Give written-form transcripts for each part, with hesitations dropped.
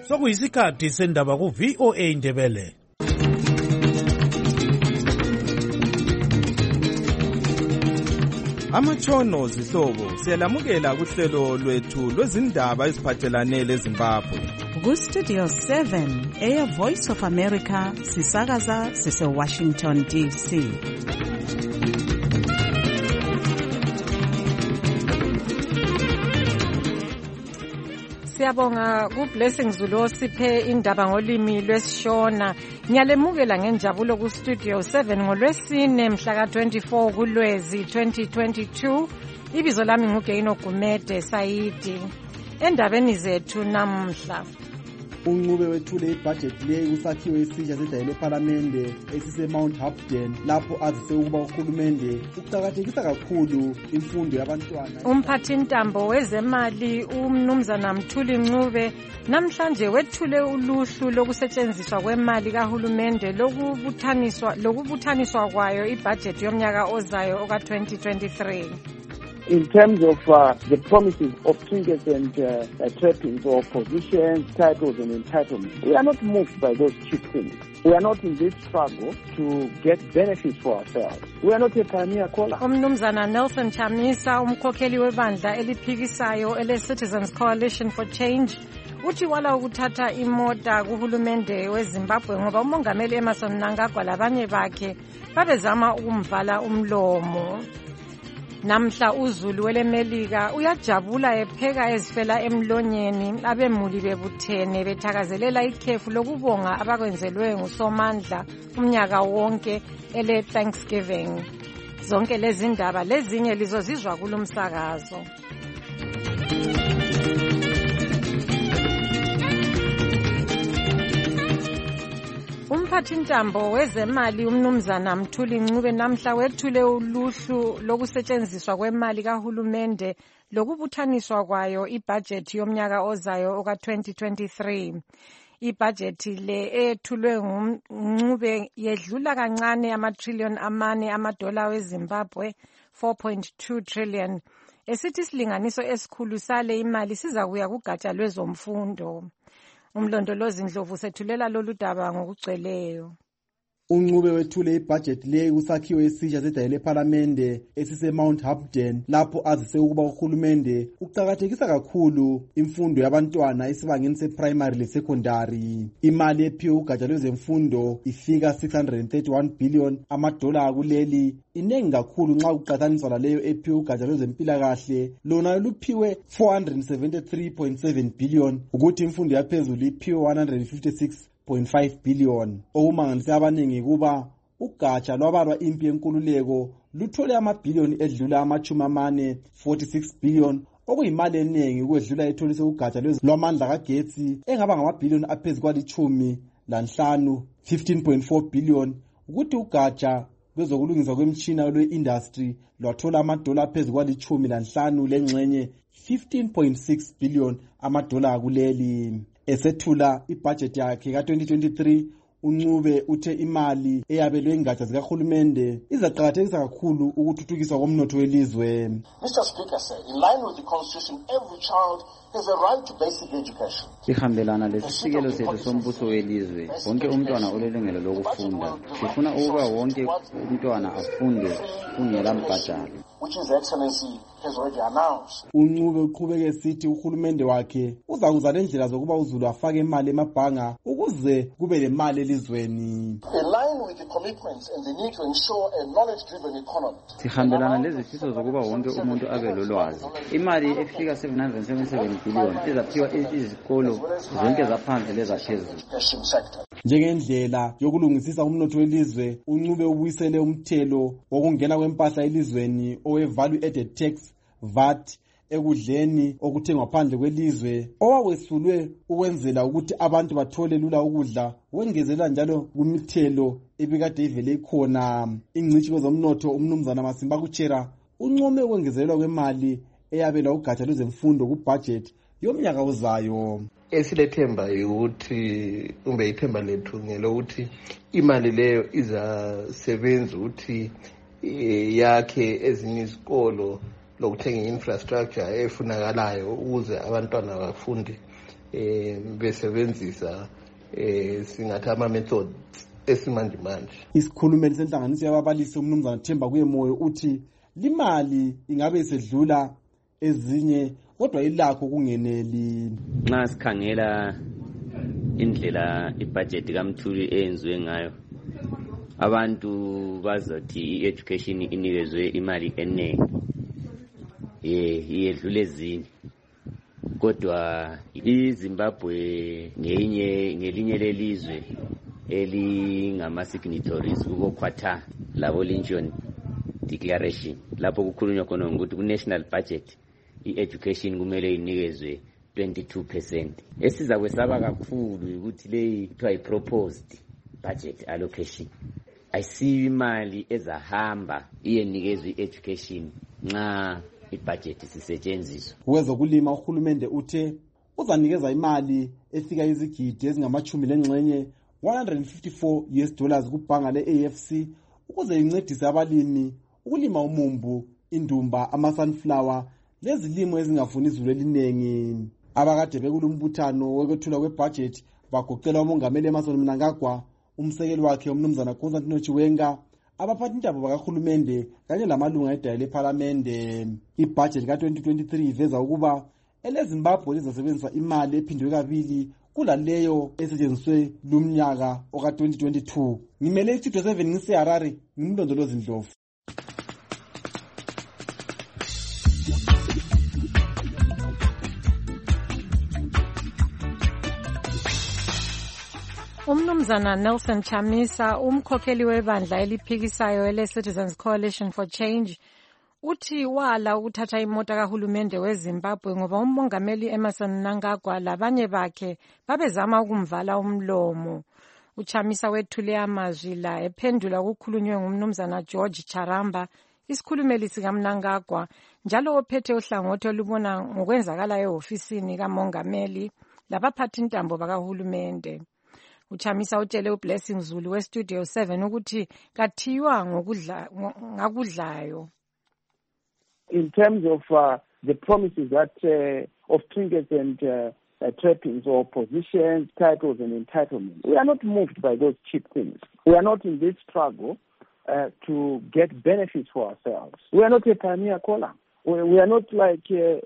Sokuyisikhathi sendaba ku VOA Indebele. Amatshono zihlobo siyalamukela kuhlelo lwethu lwezindaba eziphathelane leZimbabwe. Ku Studio 7 Air Voice of America sisakaza sise Washington DC. Siyabonga ku Blessing Zulu osiphe indaba ngolimi lwesishona. Ngiyalemukela ngenjabulo ku Studio 7 ngolwesine mhla ka 24 kuLwezi 2022. Ibizo lami nguGeino Gumede Saidi. Endabeni zethu namhla, uNcube wethule ibudget leyi kusakhiwe esisha sedayile eParliament esise Mount Hopden lapho azise ukuba uhulumende uqhakathekisa kakhulu imfundo yabantwana. Umphathintambo wezemali uMnumzana Mthuli Ncube namhlanje wethule uluhlu lokusetshenziswa kwemali kahulumende lokubuthaniswa kwayo ibudget yomnyaka ozayo oka 2023. In terms of the promises of trinkets and trappings of positions, titles and entitlements, we are not moved by those cheap things. We are not in this struggle to get benefits for ourselves. We are not a pioneer caller. Umnumzana Nelson Chamisa, umkhokheli webandla eliphikisayo ele-Citizens Coalition for Change, uthi wala ukuthatha imota kuhulumende weZimbabwe ngoba umongameli Emmerson Mnangagwa labanye bakhe babezama ukumvala umlomo. Namhla uZulu welemelika uyajabula epheka ezifela emlonyeni abemuli bebuthene bethakazelela ikhefu lokubonga abakwenzelwe ngusomandla umnyaka wonke ele Thanksgiving. Zonke lezi ndaba lezinye lizozizwa kulomsakazo. Umphathintambo wezemali uMnumzana Mthuli Ncube namhla wethule uluhlu lokusetshenziswa kwemali kahulumende lokubuthaniswa kwayo ibudget yomnyaka ozayo oka 2023. Ibudget le ethulwe nguNcube yedlula kancane ama-trillion amane amadola weZimbabwe 4.2 trillion. Esithi silinganiso esikhulu sale imali siza kuya kugatsha lwezomfundo. Umlondolozi Ndlovu sethulela lolu daba ngokugcweleyo. uNcube wethule ibudget leyi kusakhiwe esisha sedayile eParliament esise Mount Hopden lapho azise ukuba uhulumende uqhakathekisa kakhulu imfundo yabantwana esibangeni seprimary lesecondary. Imali ephiwe ugatsha lwezemfundo ifika 631 billion amadola kuleli, inengi kakhulu nxa kuqhathaniswa laleyo ephiwe ugatsha lwezempilakahle lona luphiwe 473.7 billion ukuthi imfundo yaphezulu iphiwe 156.5 billion. Okumangalisa abaningi kuba ugatsha lwabalwa impi yenkululeko luthole amabhiliyoni edlula ama-40 46 billion okuyimali eningi ukwedlula etholise ugatsha lwamandla kagetsi engaba ngamabhiliyoni aphezulu kwalitshumi lanhlanu 15.4 billion ukuthi ugatsha kwezokulungiswa kwemtshina lwe-industry lwathola amadola aphezulu kwalitshumi lanhlanu lengxenye 15.6 billion amadola kuleli. Esethula ibudget yakhe ka-2023 uNcube uthe imali eyabelwe ingatsha zikahulumende izaqhakathekisa kakhulu ukuthuthukiswa komnotho welizwe. Mr. Speaker said, in line with the Constitution, every child has a right to basic education. Sihambelana lesisekelo sethu sombuso welizwe, wonke umntwana ulelungelo lokufunda. Sifuna ukuba wonke umntwana afunde kungela mbhadalo. Which His Excellency has already announced. uNcube uqhubeke esithi uhulumende wakhe uzakuza lendlela zokuba uZulu afake imali emabhanga ukuze kube lemali elizweni. In line with the commitments and the need to ensure a knowledge-driven economy. Sihambelana lezifiso zokuba wonke umuntu abe lolwazi. Imali efika 777 billion izaphiwa izikolo zonke zaphansi lezaphezulu. Njengendlela yokulungisisa umnotho welizwe, uNcube ubuyisele umthelo wokungena kwempahla elizweni owe-value added tax VAT ekudleni okuthengwa phandle kwelizwe owawesulwe ukwenzela ukuthi abantu bathole lula ukudla, wengezela njalo kumithelo ebikade ivele ikhona. Ingcitshi kwezomnotho uMnumzana Masimba Kuchera uncome ukwengezelwa kwemali eyabelwa ugatsha lwezemfundo kubudget yomnyaka ozayo. Esilethemba ukuthi kumbe ithemba lethu ngelokuthi imali leyo izasebenza ukuthi yakhe ezinye izikolo lokuthenga infrastructure efunakalayo ukuze abantwana bafunde besebenzisa singathi ama-methods esimanje manje. Isikhulumeli senhlanganiso yababalisi umnumzana Themba Kuyemoyo uthi limali ingabe isedlula ezinye kodwa ilakho kungeneli. Nxa sikhangela indlela ibudget kaMthuli eyenziwe ngayo, abantu bazothi i-education inikezwe imali enengi iyedlula ezinye, kodwa iZimbabwe ngelinye lelizwe elingama-signatories kubo-Quarter labo Lincoln Declaration, lapho kukhulunywa khona ukuthi ku-national budget i-education kumele inikezwe 22%. Esizakwesaba kakhulu ukuthi leyi kuthiwa i-proposed budget allocation ayisiyo imali ezahamba iyenikezwe i-education nxa ibudget sisetshenziswa. Wezokulima uhulumende uthe uzanikeza imali efika izigidi ezingama-10 $154 kubhanga le-AFC ukuze incedise abalimi ukulima umumbu, indumba, ama-sunflower lezilimo ezingafuni izulu eliningi. Abakade bekulumbuthano wekwethula kwebudget bagoqela umongameli Emmerson Mnangagwa, umsekeli wakhe umnumzana Constantine Chiwenga, abaphathindaba bakahulumende kanye lamalunga edaya lephalamende. Ibudget ka-2023 iveza ukuba eleZimbabwe lizasebenzisa imali ephindwe kabili kulaleyo esetshenziswe lumnyaka oka-2022. Ngimele iStudio 7 ngiseHarare, ngimlondolozi Ndlovu. Umnumzana Nelson Chamisa, umkhokheli webandla eliphikisayo ele-Citizens Coalition for Change, uthi wala ukuthatha imota kahulumende weZimbabwe ngoba umongameli Emmerson Mnangagwa labanye bakhe babezama ukumvala umlomo. UChamisa wethule amazwi la ephendula ukukhulunywe ngumnumzana George Charamba, isikhulumeli sikaMnangagwa njalo ophethe uhlangothi olubona ngokwenzakala ehofisini kamongameli labaphathintambo bakahulumende. UChamisa utshele uBlessing Zulu weStudio 7 ukuthi kathiwa ngakudlayo. In terms of the promises that of trinkets and trappings or positions, titles and entitlements, we are not moved by those cheap things. We are not in this struggle to get benefits for ourselves. We are not a pioneer caller. We are not like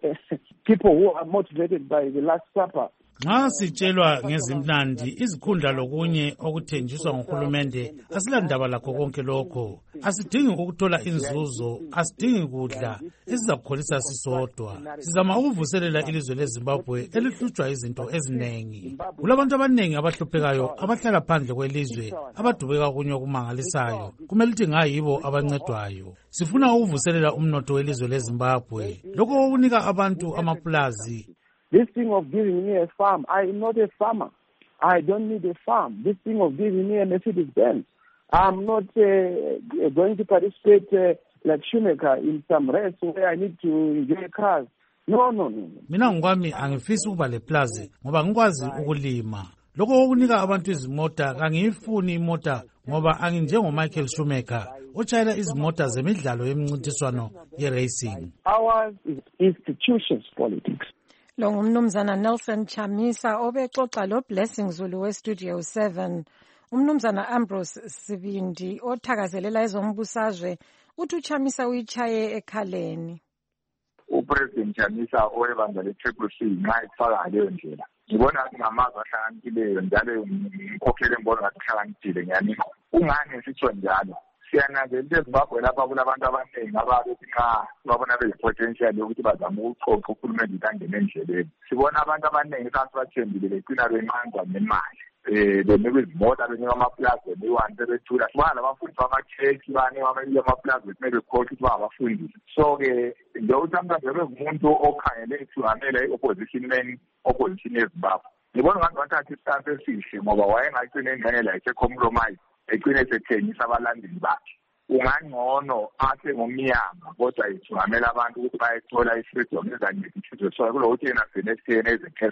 people who are motivated by the Last Supper. Nxa sitshelwa ngezimnandi izikhundla lokunye okuthenjiswa nguhulumende asilandaba lakho konke lokho. Asidingi ukuthola inzuzo, asidingi kudla esizakukholisa sisodwa. Sizama ukuvuselela ilizwe leZimbabwe elihlutshwa izinto ezinengi. Kulabantu abanengi abahluphekayo abahlala phandle kwelizwe abadubeka kunye okumangalisayo. Kumele ukuthi ngayibo abancedwayo. Sifuna ukuvuselela umnotho welizwe leZimbabwe. Lokho okunika abantu amapulazi. This thing of giving me a farm, I am not a farmer. I don't need a farm. This thing of giving me a Mercedes-Benz, I'm not going to participate like Shoemaker in some race where I need to enjoy cars. No. Mina ngokwami angifisi ukuba leplazi ngoba ngikwazi ukulima. Lokho okunika abantu izimota, kangiyifuni imota ngoba anginjengoMichael Shoemaker otshayela izimota zemidlalo yemincintiswano ye-racing. Ours is institutions politics. Lo ngumnumzana Nelson Chamisa obexoxa lo Blessing Zulu weStudio 7. Umnumzana Ambrose Sibindi othakazelela ezombusazwe uthi uChamisa uyichaye ekhaleni. uPresident Chamisa owebandla le-CCC nxa ifaka leyo ndlela ngibona ngamazwi ahlakaniphileyo njalo ngikhokhele ngibona ngathi uhlakaniphile ngiyanika. Ungani sitsho njalo? Siyananzelela eZimbabwe lapha kulabantu abaningi ababethi nxa babona beyipotential yokuthi bazame ukuxoxa uhulumende kangene endleleni. Sibona abantu abaningi sasibathembile becina benqanjwa nemali. Benikwa izimota, benikwa amapulazi, benikwa sebethula. Sibona labafundi bamachechi banikwa amapulazi bekumele bekhokhe ukuthi bangabafundisi. So-ke nje ukuthi mhlawumbe bekumuntu okhangele ethungamela i-opposition yeZimbabwe. Ngibona ngathi wathatha istansi esihle ngoba wayengagcina ingxenye la esekhompromise egcine sethengisa abalandeli bakhe. Ungangcono athe ngomnyama kodwa ethungamela abantu ukuthi bayethola i-freedom ezangethi so kulokuthi yena senethene ezekheseni.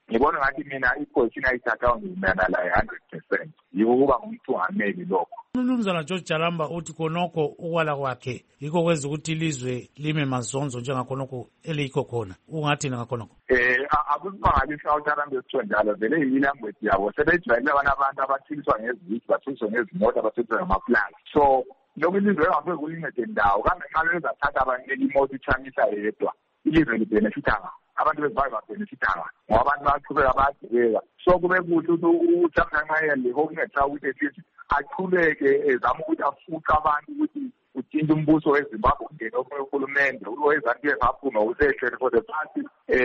ngibona ngathi mina iposition ayithatha ngimana la 100% yikuba ngumthungameli lokho. Umnumzana George Jalamba uthi khonokho ukwala kwakhe yikho kwenza ukuthi ilizwe lime mazonzo njengakhonokho eliyikho khona. Ungathini ngakhonokho? Akusimangali iSouth Arabia esithiwa njalo vele yilanguage yabo sebejwayele abantu abathiliswa ngezithu bathiliswa ngezimoto bathiliswa ngamaplani. So lokhu ilizwe engafike kulincede ndawo kambe nxa bezathatha abanikela imoto ichamisa yedwa ilizwe libhenefitanga abantu bezibayo babhenefitanga ngoba abantu baqhubeka bayagibeka. So kube kuhle ukuthi uJamnqayeli hokungetha ukuthi ethi aqhubeke ezama ukuthi afuqe abantu ukuthi utshintshe umbuso weZimbabwe ungene omunye uhulumende oweZanupF aphuma usehlele for the past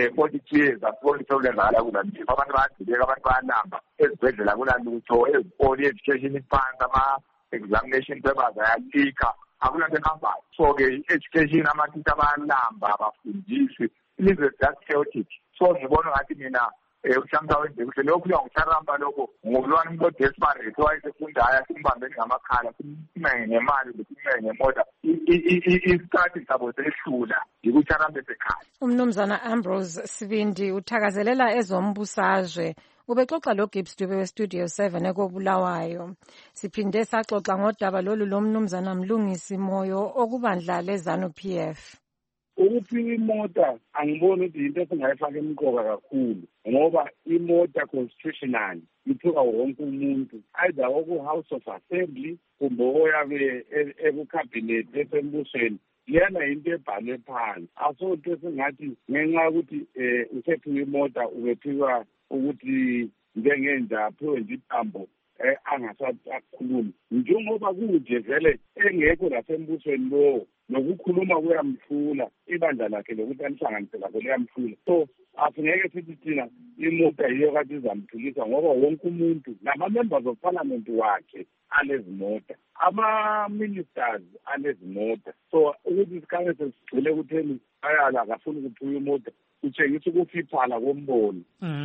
42 years asibona isolenzakala kulanto abantu bayagibeka abantu bayalamba ezibhedlela kulalutho ezikole education iphansi ama-examination papers ayatika akulanto ehambayo. So-ke i-education amathisha bayalamba abafundisi ilizwe just chaotic. So ngibona ngathi mina uShamsa wenze kuhle lokhu kuyangiTaramba lokho ngolwani umuntu desperate owayesefundayo simbambeni ngamakhala simenge ngemali simenge ngemoda isikhathi sabo sehlula yikuTaramba esekhaya. Umnumzana Ambrose Sibindi uthakazelela ezombusazwe ubexoxa lo Gibbs Dube weStudio 7 ekobulawayo. Siphinde saxoxa ngodaba lolu lomnumzana Mlungisi Moyo okubandla leZANU-PF. Ukuphiwa imota angiboni ukuthi into esingayifaka emqoka kakhulu ngoba imota constitutional iphiwa wonke umuntu either oku-House of Assembly kumbe oyabe eku-cabinet esembusweni liyana into ebhalwe phansi. Asonto esingathi ngenxa yokuthi usephiwa imota ubephiwa ukuthi njengenja aphiwe nje itambo angasakhulumi njengoba kunje vele engekho lasembusweni lowo nokukhuluma kuyamhlula ibandla lakhe lokuthi alihlanganise lakho liyamhlula. So asingeke sithi thina imota yiyo kade izamphilisa ngoba wonke umuntu nama-members of parliament wakhe alezimota ama-ministers alezimota. So ukuthi isikhathi sesigcile kutheni ayala akafuni ukuphiwa imota kutshengisa ukufiphala kombono.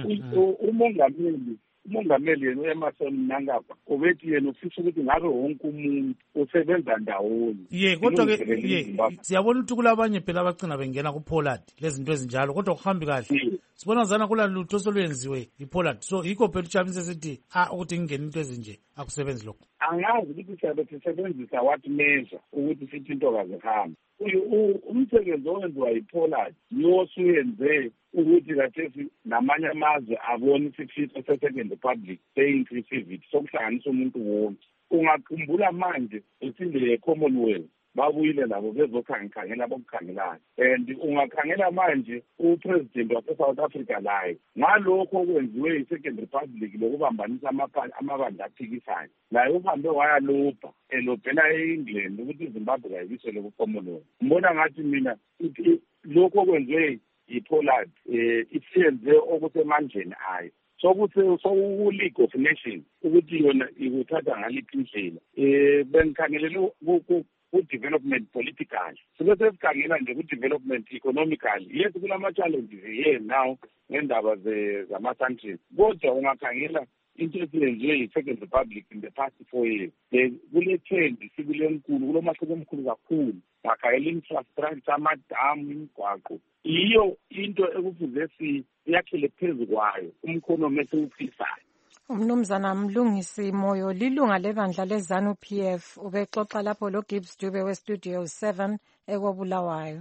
Umongameli yena uEmmerson Mnangagwa ubethi yena ufisa ukuthi ngabe wonke umuntu usebenza ndawonye. Kodwa-ke siyabona ukuthi kulabanye phela abagcina bengena kuPollard lezinto ezinjalo kodwa kuhambi kahle. Sibona zana kulalutho osolwenziwe yiPollard. So yikho phela uChamisa sithi ukuthi ngingena into ezinje akusebenzi lokho. Angazi ukuthi siyabe sisebenzisa what measure ukuthi sithi into kazihambi. Umsebenzi owenziwa yiPollard yiwo suyenze ukuthi kathesi namanye amazwe abone isifiso se-Second Republic se-inclusivity sokuhlanganisa umuntu wonke. Ungakhumbula manje esindile ye-Commonwealth babuyile labo bezokhangela bokukhangelayo and ungakhangela manje upresident wase-South Africa layo ngalokho okwenziwe yi-Second Republic lokubambanisa amabandla aphikisayo laye uhambe wayalobha elobhela e-England ukuthi iZimbabwe kayibisele ku-Commonwealth. Mbona ngathi mina lokho okwenziwe yiPollard isiyenze okusemandleni ayo soku-League of Nations ukuthi yona ikuthatha ngaliphi indlela bengikhangelele ku-development politically sibe sesikhangela nje ku-development economically. Yes kulama-challenges here now ngendaba zama-sanctions kodwa ungakhangela into esiyenziwe yi-Second Republic in the past 4 years kule trend sibile nkulu kulomahluko omkhulu kakhulu ngakhangela infrastructure amadamu imigwaqo iyo into ekufuze siyakhele phezu kwayo umkhonomi esiwuphisayo. Umnumzana Mlungisi Moyo lilunga lebandla leZANU-PF ubexoxa lapho lo Gibbs Dube weStudio 7 ekobulawayo.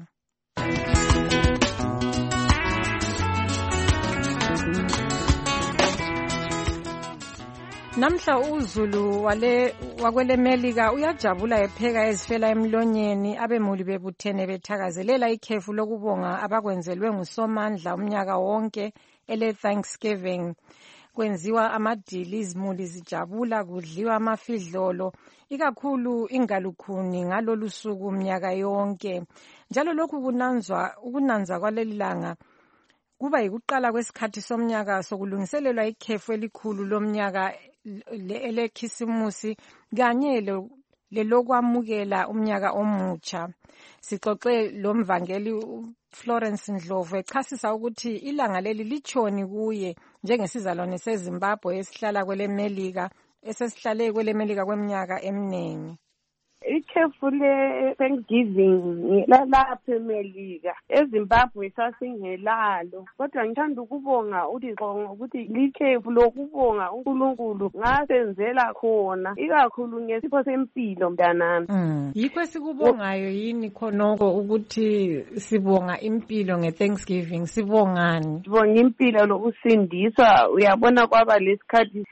Namhla uZulu wakwele Melika uyajabula epheka ezifela emlonyeni abemuli bebuthene bethakazelela ikhefu lokubonga abakwenzelwe nguSomandla umnyaka wonke ele Thanksgiving. Kwenziwa amadili izimuli zijabula kudliwa amafidlolo ikakhulu ingalukhuni ngalolu suku umnyaka yonke. Njalo lokhu ukunanza kwaleli langa kuba yikuqala kwesikhathi somnyaka sokulungiselelwa ikhefu elikhulu lomnyaka elekhisimusi kanye lelokwamukela umnyaka omutsha. Sixoxe lo mvangeli Florence Ndlovu echasisa ukuthi ilanga leli litshoni kuye njengesizalwane seZimbabwe esihlala kwele Melika esesihlale kwele Melika kweminyaka eminingi. ikhefu le-Thanksgiving lapha eMelika, eZimbabwe sasingelalo, kodwa ngithanda ukubonga uThixo ngokuthi likhefu lokubonga uNkulunkulu ngasenzela khona, ikakhulu ngesipho sempilo mntanami. Yikho esikubongayo yini khonoko ukuthi sibonga impilo nge-Thanksgiving? Sibongani? Sibonga impilo lokusindiswa. Uyabona kwaba lesikhathi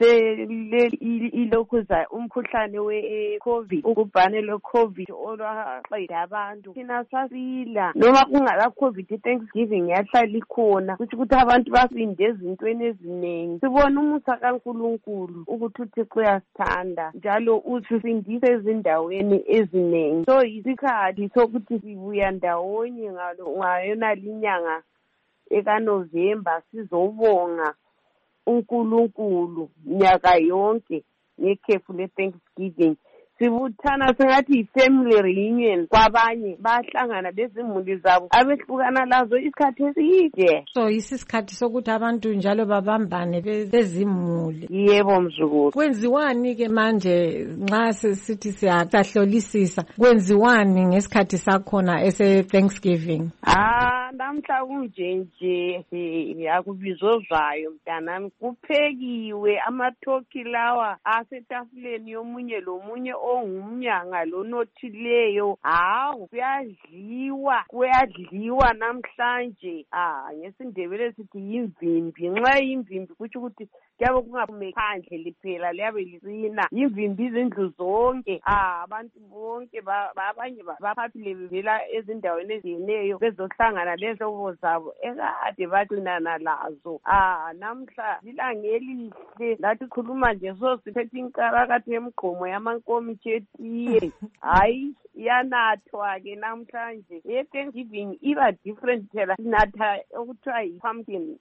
ilokhuza umkhuhlane we-COVID, ubhubhane lwe-COVID olwaqeda abantu. Thina sasila noma kungala COVID, i-Thanksgiving yahlala ikhona, kusho ukuthi abantu basinde ezintweni eziningi. Sibona umusa kaNkulunkulu ukuthi uThixo uyasithanda njalo usisindise ezindaweni eziningi. So isikhathi sokuthi sibuya ndawonye ngayona linyanga ekaNovemba sizobonga uNkulunkulu nyaka yonke ngekhefu le-Thanksgiving. Sibuthana sengathi i-family reunion, kwabanye bahlangana lezimuli zabo abehlukana lazo isikhathi eside. So isikhathi sokuthi abantu njalo babambane bezimuli. Yebo mzukulu. Kwenziwani ke manje nxa sesithi siyahlolisisa, kwenziwani ngesikhathi sakhona ese-Thanksgiving? Namhla kunjenje akubizozwayo mntanami, kuphekiwe amathoki lawa asetafuleni yomunye lomunye ongumnyanga lonothileyo. Hawu, kuyadliwa namhlanje. NgesiNdebele sithi yimvimbi. Nxa yimvimbi kutsho ukuthi kuyabe kungaphumi phandle liphela, liyabe lisina yimvimbi izindlu zonke. Abantu bonke abanye baphaphile bevela ezindaweni eziyeneyo bezohlangana lehlobo zabo ekade baxinana lazo. Namhla ilanga elihle, lathi khuluma nje siphethe inkarakatha yemgqomo yamankomitsho etiye. Hayi, yanathwa ke namhlanje. I-Thanksgiving iba different phela, sinatha okuthiwa yi-pumpkin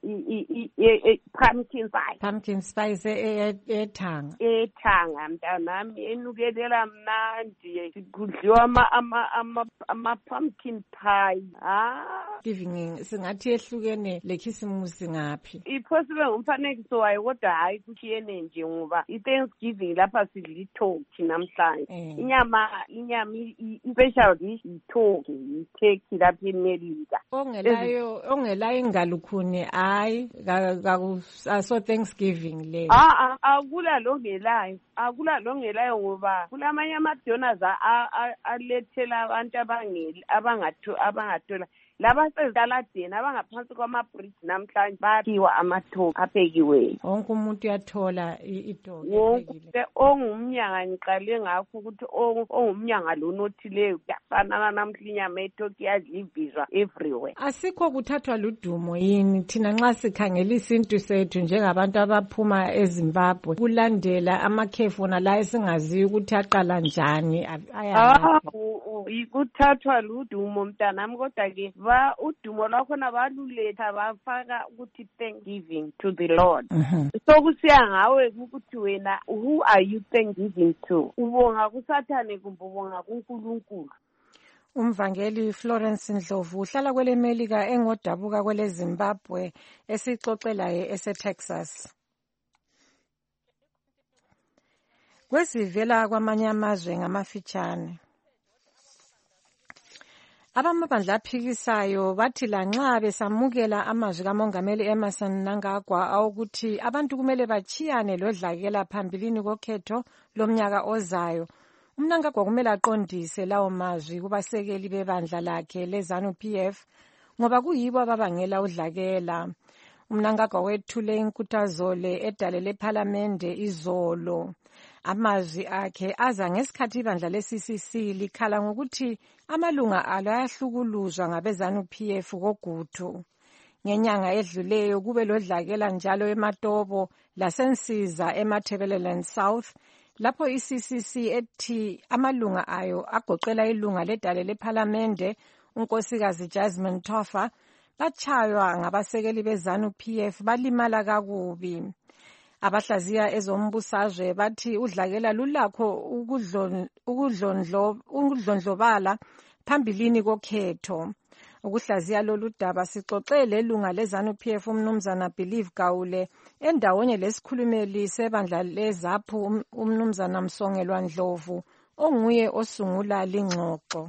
pie. Pumpkin spice ethanga. Ethanga mntanami, enukelela mnandi. Kudliwa ama-pumpkin pie. Giving singathi ehlukene lekhisimusi ngaphi? Iphosibe ngumfanekiso wayo, kodwa hayi kushiyene nje ngoba i-Thanksgiving lapha sidla ithoki namhlanje. Inyama i-special dish i-turkey lapha eMelika. Ongelayo ingalukhuni hayi so Thanksgiving le. Akula longelayo ngoba kulamanye ama-donors alethela abantu abangathola. Laba sezitaladeni abangaphansi kwama-bridge namhlanje baphiwa amathoki aphekiweyo. Wonke umuntu uyathola itoki. Wonke ongumnyanga ngiqale ngakho ukuthi ongumnyanga lonothileyo kuyafanana namhla inyama yethoki yadlivizwa everywhere. Asikho kuthathwa ludumo yini thina nxa sikhangela isintu sethu njengabantu abaphuma eZimbabwe kulandela amakhefu la esingaziyo ukuthi aqala njani? Kuthathwa ludumo mntanami, kodwa ke udumo lwakhona baluletha bafaka ukuthi Thanksgiving to the Lord. So kusiya ngawe ukuthi wena who are you thanksgiving to? Ubonga kuSathane kumbe ubonga kuNkulunkulu? Umvangeli Florence Ndlovu uhlala kwele Melika engodabuka kwele Zimbabwe esixoxelayo eseTexas. Kwesivela kwamanye amazwe ngamafitshane. Abamabandla aphikisayo bathi lanxa besamukela amazwi kaMongameli Emmerson Mnangagwa awukuthi abantu kumele bachiyane lodlakela phambilini kokhetho lomnyaka ozayo, uMnangagwa kumele aqondise lawo mazwi kubasekeli bebandla lakhe leZANU-PF ngoba kuyibo ababangela udlakela. uMnangagwa wethule inkuthazo edale lephalamende izolo. Amazwi akhe aza ngesikhathi ibandla le-CCC likhala ngokuthi amalunga alo ayahlukuluzwa ngabeZANU-PF kogudu. Ngenyanga edluleyo kube lodlakela njalo eMatobo laseNsiza eMatabeleland South, lapho i-CCC ethi amalunga ayo agoqela ilunga ledale lephalamende unkosikazi Jasmine Toffa bachaywa ngabasekeli beZANU-PF balimala kakubi. Abahlaziya ezombusazwe bathi udlakela lulakho ukudlondlobala phambilini kokhetho. Ukuhlaziya lolu daba sixoxele ilunga leZANU-PF umnumzana Believe Gawule endawonye lesikhulumeli sebandla leZAPHU umnumzana Msongelwa Ndlovu onguye osungula lingxoxo.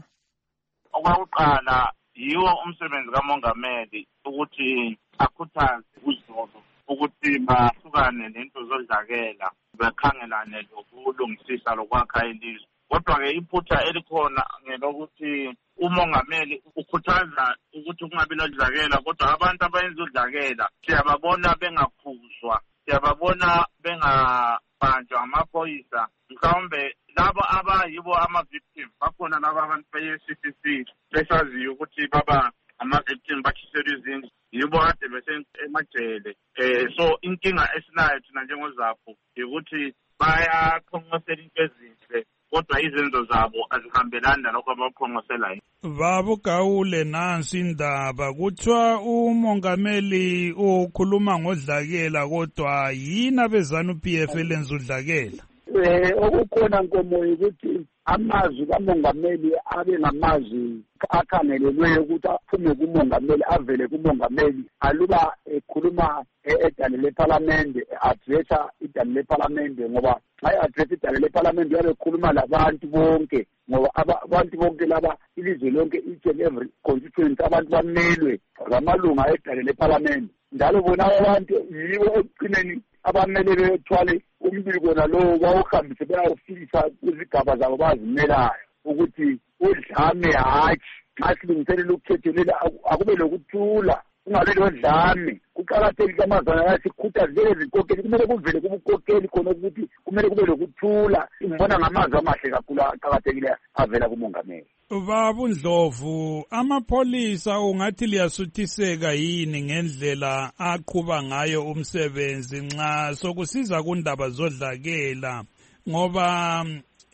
Okwakuqala yiwo umsebenzi kamongameli ukuthi akhuthaze uzulu ukuthi bahlukane nento zodlakela bekhangelane lokulungisisa lokwakha ilizwe. Kodwa-ke iphutha elikhona ngelokuthi umongameli ukhuthaza ukuthi kungabi nodlakela, kodwa abantu abayenza udlakela siyababona bengakhuzwa, siyababona bengabanjwa amaphoyisa. Mhlawumbe labo abayibo ama-victim bakhona labo abantu be-CCC besaziyo ukuthi baba ama-victim batshiselwe izindlu, yibo kade besemajele. So inkinga esinayo thina njengozapho ukuthi bayaqhonqosela into ezinhle kodwa izenzo zabo azihambelani nalokho abakuqhonqoselayo. Baba Gawule, nansi indaba kuthiwa umongameli ukhuluma ngodlakela, kodwa yini abezanu-PF elenza udlakela? Okukhona Nkomoyi ukuthi amazwi kamongameli abe ngamazwi akhangelelweyo ukuthi aphume kumongameli, avele kumongameli, aluba ekhuluma edale lephalamende, adressa idale lephalamende, ngoba xa adressa idale lephalamende uyabe ekhuluma labantu bonke, ngoba abantu bonke laba ilizwe lonke, each and every constituency, abantu bamelwe ngamalunga edale lephalamende. Njalo bona abantu yibo ekugcineni abamele bethwale umbiko nalowo bawuhambise bayawufisa kuzigaba zabo bazimelayo ukuthi udlame hatshi xa silungiselela ukukhethelela akube lokuthula, kungabe lodlame. Kuqakathekile amazwana ayasikhuthaze izinkokeli, kumele kuvele kubukokeli khona ukuthi kumele kube lokuthula. Ngibona ngamazwi amahle kakhulu aqakathekile avela kumongameli. Baba Ndlovu, amapholisa ungathi liyasuthiseka yini ngendlela aqhuba ngayo umsebenzi nxa sokusiza kundaba zodlakela? Ngoba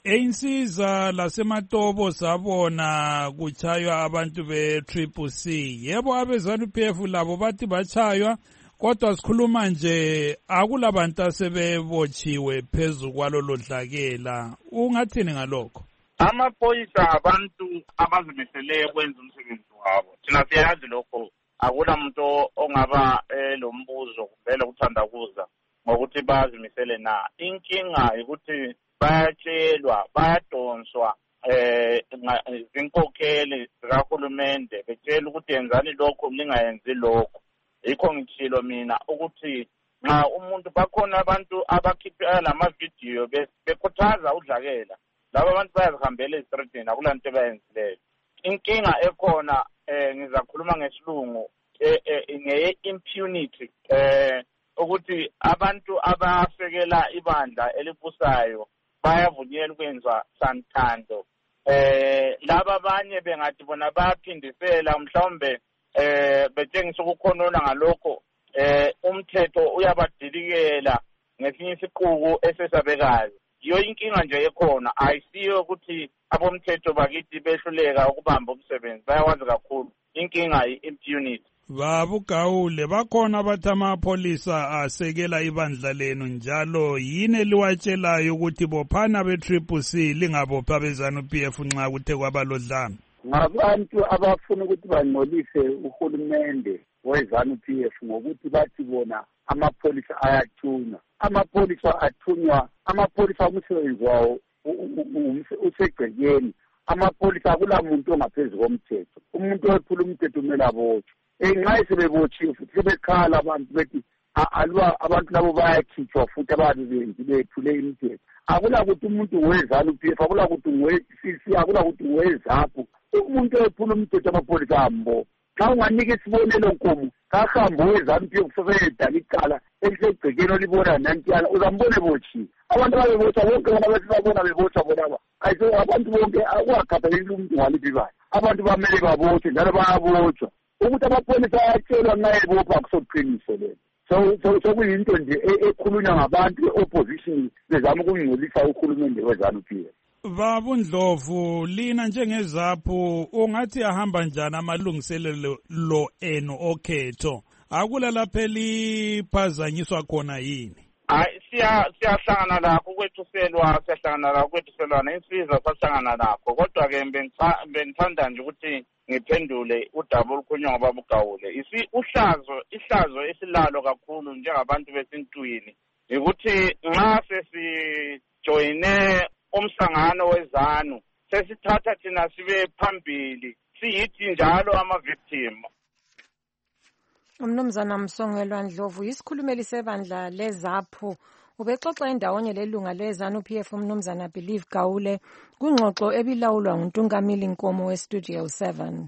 einsiza lasematobo sabona kuchaywa abantu be-CCC. Yebo abezanu-PF labo bathi bachaywa, kodwa sikhuluma nje akulabantu asebebotshiwe phezu kwalolo dlakela. Ungathini ngalokho? Amaphoyisa abantu abazimisele ukwenza umsebenzi wabo. Thina siyazi lokho, akula muntu ongaba lo mbuzo kumele ukuthandabuza ngokuthi bazimisele na. Inkinga ukuthi bayatshelwa, bayadonswa zinkokheli zikahulumende betshela ukuthi yenzani lokho lingayenzi lokho. Yikho ngitshilo mina ukuthi nxa umuntu bakhona abantu abakhipha lamavidiyo bekhuthaza udlakela, laba abantu bayazihambela ezitradini, akulanto bayenzileyo. Inkinga ekhona ngizakhuluma ngesilungu ngeye-impunity, ukuthi abantu abasekela ibandla elibusayo bayavunyelwa ukwenza santhando. Laba abanye bengathi bona bayaphindisela, mhlawumbe betshengisa ukukhonona ngalokho, umthetho uyabadilikela ngesinye isiquku esesabekayo. Yiyo inkinga nje ekhona, ayisiyo ukuthi abomthetho bakithi behluleka ukubamba umsebenzi, bayawazi kakhulu. Inkinga yi-impunity. Baba Gawule, bakhona abathi amapholisa asekela ibandla lenu, njalo yini eliwatshelayo ukuthi bophana be-CCC lingabophi abezanu-PF nxa kuthe kwaba lodlame? Ngabantu abafuna ukuthi bangcolise uhulumende wezanu-PF ngokuthi bathi bona amapholisa ayathunywa. Amapholisa athunywa, amapholisa umsebenzi wawo usegcekeni. Amapholisa akula muntu ongaphezu komthetho. Umuntu owephula umthetho kumele abotshwe. Nxa sebebotshiwe futhi sebekhala abantu bethi aluba abantu labo bayakhitshwa futhi ababe benzi bephule imithetho. Akula ukuthi umuntu wezanu-PF, akula ukuthi ngowe-CC, akula ukuthi ngowezapho. Umuntu owephula umthetho amapholisa ambo. Xa unganika isibonelo Nkomo, kahambe wezanu-PF seseyedala icala elisegcekeni olibona nantiyana, uzambona ebotshiwe. Abantu babebotshwa bonke bona besibabona bebotshwa bonaba. Abantu bonke akungakhathalekile umuntu ngaliphi ibala. Abantu bamele babotshwe njalo bayabotshwa. Ukuthi amapholisa ayatshelwa nxa ebopha akusoqiniso lelo. Sokuyinto nje ekhulunywa ngabantu be-opposition bezama ukungcolisa uhulumende wezanu-PF. Baba Ndlovu, lina njengezaphu ungathi ahamba njani amalungiselelo enu okhetho? Akula lapho eliphazanyiswa khona yini? Hayi, siyahlangana lakho kwethuselwa, siyahlangana lakho kwethuselwana, insizwa sahlangana lakho. Kodwa-ke bengithanda nje ukuthi ngiphendule udaba olukhulunywa ngobaba uGawule. Ihlazo esilalo kakhulu njengabantu besintwini ukuthi nxa sesijoyine umhlangano wezanu sesithatha thina sibe phambili siyithi njalo ama-victim. Umnumzana Msongelwa Ndlovu yisikhulumeli sebandla leZAPHU ubexoxa endawonye lelunga leZANU-PF umnumzana Believe Gawule kungxoxo ebilawulwa nguNtungamili Nkomo weStudio 7.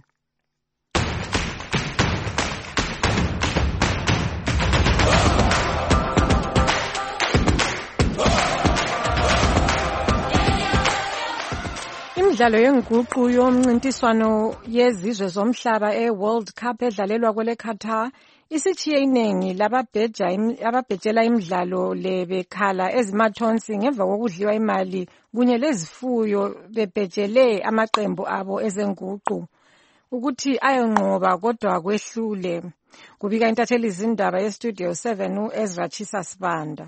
Imidlalo yenguqu yomncintiswano yezizwe zomhlaba eWorld Cup edlalelwa kwele Qatar isithiye iningi lababhejela imidlalo lebekhala ezimathonsi ngemva kokudliwa imali kunye lezifuyo bebhejele amaqembu abo ezenguqu ukuthi ayonqoba kodwa kwehlule. Kubika intatheli izindaba yeStudio 7 uEzra Chisa Sibanda.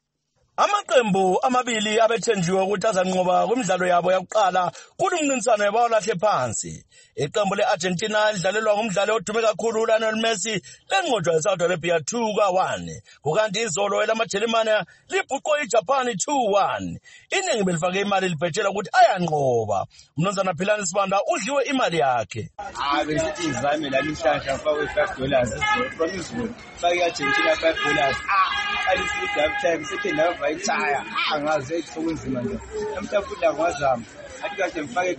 Amaqembu amabili abethenjiwe ukuthi azanqoba kwimidlalo yabo yokuqala kulumncintiswano yabawalahle phansi. Iqembu leArgentina lidlalelwa ngumdlali odume kakhulu uLionel Messi lenqotshwa eSaudi Arabia 2-1. Kukanti izolo elamaJalimane libhuqwe iJapan 2-1. Iningi belifake imali libhetshela ukuthi ayanqoba. Umnumzana Philani Sibanda udliwe imali yakhe. Besithi izame la inhlanhla mfakwe $5 promise fake iArgentina $5. Alisithi halftime second half ayithaya angaze ekusebenzima nje emhlafunda ngwazama athi kade mfake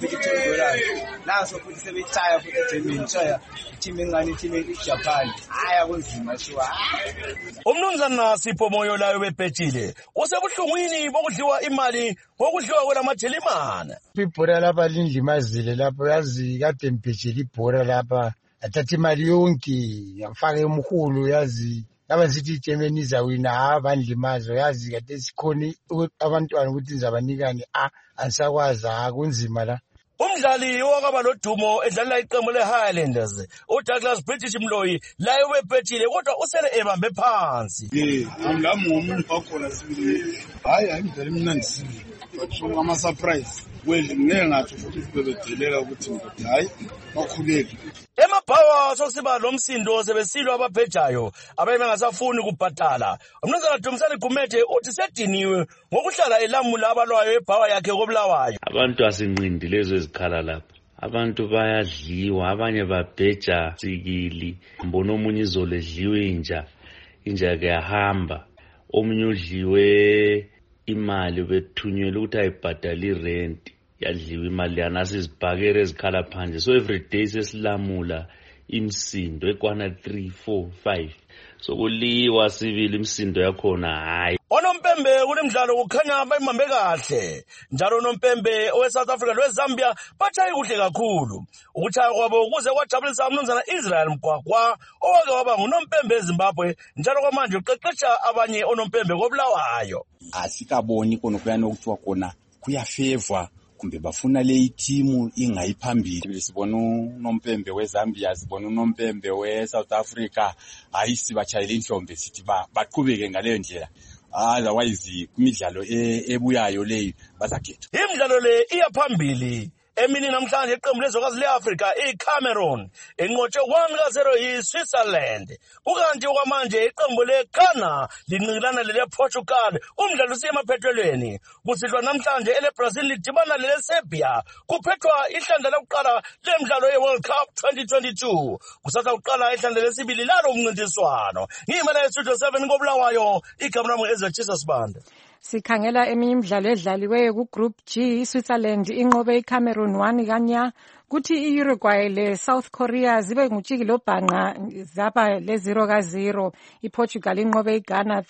$10 naso futhi sebethaya futhi Germany chaya team engani team eJapan kunzima shiwa. Umnumzana Sipho Moyo layo bebhetshile usebuhlungwini bokudliwa imali ngokudliwa kwelamaJalimane. Ibhora lapha lindlimazile lapho yazi kade mbhetshile ibhora lapha athatha imali yonke yamfaka emkhulu yazi laba sithi iGermany izawina bandlimazo yazi kade sikhona abantwana ukuthi nizabanikani ansakwazi kunzima la. Umdlali owakaba lodumo edlalela iqembu leHighlanders uDouglas British Mloyi laye webhetshile kodwa usele ebambe phansi. Angami ngomuntu wakhona sibili hayi imidlalo emnandi sibili but ama surprise ngeke ngathi futhi bebedelela ukuthi hayi bakhuleke. Emabhawa sokusiba lomsindo sebesilwa ababhejayo abayengasafuni kubhadala. Umnumzana Dumisani Gumede uthi sediniwe ngokuhlala elamula abalwayo ebhawa yakhe koBulawayo. Abantu asinqindi lezo ezikhala lapha. Abantu bayadliwa, abanye babheja sikili. Mbona omunye izolo edliwe inja ke yahamba. Omunye udliwe imali bethunyelwe ukuthi ayibhadala irent. Yadliwa imali yana sizibhakere ezikhala phandle. So every day sesilamula imsindo ekwana 3, 4, 5. So kuliwa sibili imsindo yakhona hayi. Onompembe kulemidlalo kukhanya bayimambe kahle. Njalo onompembe oweSouth Africa lweZambia batshaye kuhle kakhulu. Ukuchaya kwabo ukuze kwajabulisa umnumzana Israel Mgwagwa owake waba ngunompembe eZimbabwe njalo kwamanje uqeqesha abanye onompembe koBulawayo. Asikaboni konokuyana ukuthiwa kona kuyafavor kumbe bafuna le team ingayiphambili. Sibona unompembe weZambia, sibona unompembe weSouth Africa ayisibachayela inhlombe sithi baqhubeke ngaleyo ndlela. Otherwise kumidlalo ebuyayo leyo bazakhetha. Imidlalo le iyaphambili. Emini namhlanje iqembu lezokwazi leAfrica iCameroon enqotshwe 1-0 yiSwitzerland. Ukanti okwamanje iqembu leGhana linqilana lelePortugal. Umdlalo usemaphethelweni. Kusihlwa namhlanje eleBrazil lidibana leleSerbia. Kuphethwa ihlandla lokuqala lemidlalo yeWorld Cup 2022. Kusatha uqala ihlandla lesibili lalo umncintiswano. Ngimela eStudio 7 koBulawayo igama lami Ezra Chisa Sibanda. Sikhangela eminye imidlalo edlaliweyo kuGroup G. iSwitzerland inqobe iCameroon 1-0. Kuthi iUruguay leSouth Korea zibe ngutshiki lobhanqa zaba le0-0. iPortugal inqobe iGhana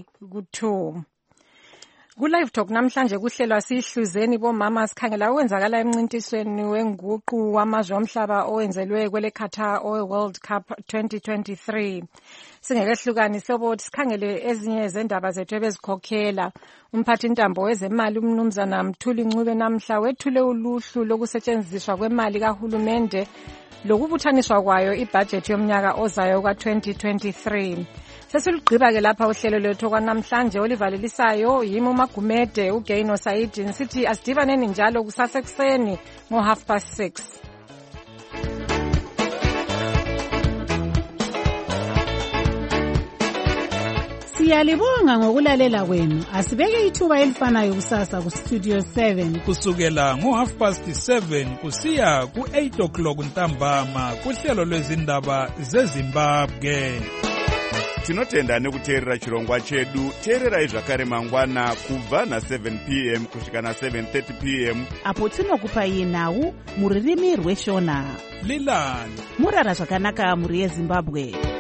3-2. Ku-Live Talk namhlanje kuhlelwa sihluzeni bomama sikhangela okwenzakala emncintisweni wenguqu wamazwe omhlaba owenzelwe kwele Qatar World Cup 2023. Singekehlukani sobo sikhangele ezinye zendaba zethu ebezikhokhela. Umphathi intambo wezemali umnumzana Mthuli Ncube namhla wethule uluhlu lokusetshenziswa kwemali kahulumende lokubuthaniswa kwayo ibudget yomnyaka ozayo ka-2023. Sesilugqiba ke lapha uhlelo lethu kwanamhlanje olivalelisayo yimi uMagumede uGaino Saidi sithi asidibaneni njalo kusasa ekseni ngo6:30. Siyalibonga ngokulalela kwenu. Asibeke ithuba elifanayo kusasa ku Studio 7 kusukela ngo7:30 kusiya ku8 ntambama kuhlelo lwezindaba zeZimbabwe. Tinotenda nekuteerera chirongwa chedu. Teererai zvakare mangwana kubva na7 p.m. kusvika na7:30 p.m. apo tinokupai nhau mururimi rweshona. Lilani murara zvakanaka muri yeZimbabwe.